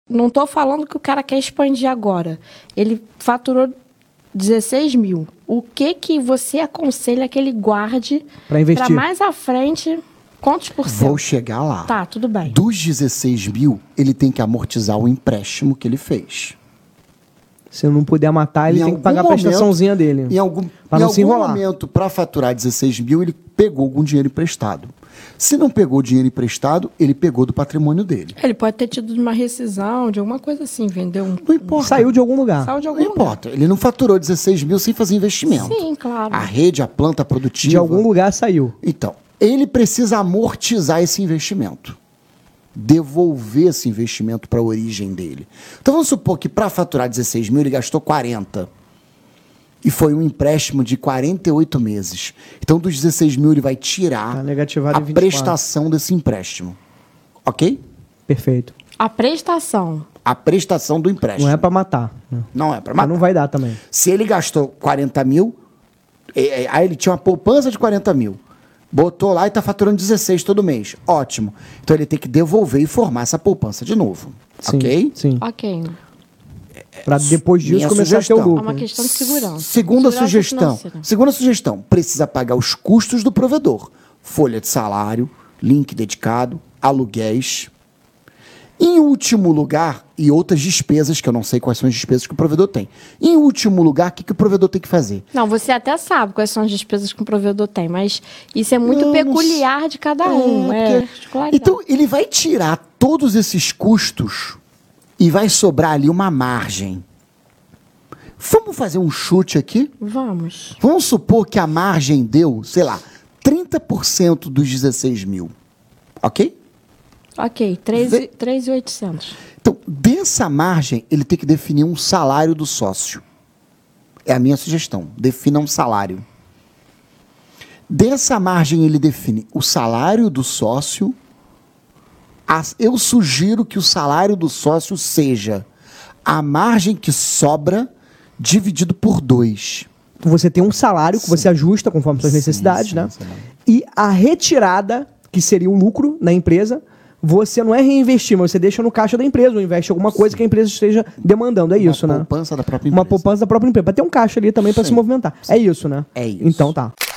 não tô falando que o cara quer expandir agora. Ele faturou 16 mil. O que você aconselha que ele guarde para investir? Para mais à frente, quantos por cento? Vou chegar lá. Tá, tudo bem. Dos 16 mil, ele tem que amortizar o empréstimo que ele fez. Se eu não puder matar, ele tem que pagar a prestaçãozinha dele. Em algum momento, para faturar 16 mil, ele pegou algum dinheiro emprestado. Se não pegou dinheiro emprestado, ele pegou do patrimônio dele. Ele pode ter tido uma rescisão, de alguma coisa assim, vendeu um... Não importa. Saiu de algum lugar. Saiu de algum lugar. Não importa. Ele não faturou 16 mil sem fazer investimento. Sim, claro. A rede, a planta produtiva... De algum lugar saiu. Então, ele precisa amortizar esse investimento. Devolver esse investimento para a origem dele. Então vamos supor que para faturar 16 mil ele gastou 40. E foi um empréstimo de 48 meses. Então dos 16 mil ele vai tirar a prestação desse empréstimo. Ok? Perfeito. A prestação. A prestação do empréstimo. Não é para matar. Não é para matar. Mas não vai dar também. Se ele gastou 40 mil, aí ele tinha uma poupança de 40 mil. Botou lá e está faturando 16 todo mês. Ótimo. Então ele tem que devolver e formar essa poupança de novo. Sim, ok? Sim. Ok. Para depois disso começar a ter o lucro. É uma questão de segurança. Segunda sugestão. Precisa pagar os custos do provedor. Folha de salário, link dedicado, aluguéis. Em último lugar, e outras despesas, que eu não sei quais são as despesas que o provedor tem. Em último lugar, o que o provedor tem que fazer? Não, você até sabe quais são as despesas que o provedor tem, mas isso é muito peculiar de cada um. Então, ele vai tirar todos esses custos e vai sobrar ali uma margem. Vamos fazer um chute aqui? Vamos. Vamos supor que a margem deu, sei lá, 30% dos 16 mil. Ok? Ok, 3.800. Então, dessa margem, ele tem que definir um salário do sócio. É a minha sugestão. Defina um salário. Dessa margem, ele define o salário do sócio. Eu sugiro que o salário do sócio seja a margem que sobra dividido por 2. Você tem um salário que você ajusta conforme suas necessidades, né? E a retirada, que seria o lucro na empresa, você não é reinvestir, mas você deixa no caixa da empresa, ou investe em alguma coisa que a empresa esteja demandando. É isso, né? Uma poupança da própria empresa. Uma poupança da própria empresa. Para ter um caixa ali também para se movimentar. É isso, né? É isso. Então tá.